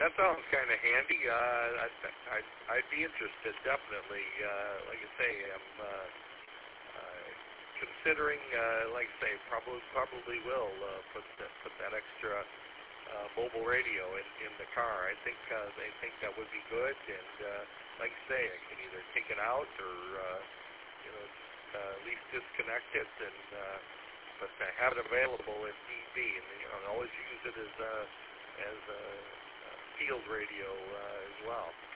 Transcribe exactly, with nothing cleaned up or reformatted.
that sounds kind of handy. Uh, I'd, I'd, I'd be interested, definitely. Uh, like I say, I'm uh, uh, considering, uh, like I say, probably probably will uh, put that, put that extra uh, mobile radio in, in the car. I think uh, they think that would be good, and uh, like I say, I can either take it out or uh, you know uh, at least disconnect it, and uh, but to have it available if need be, and you know always use it as a as a field radio uh, as well.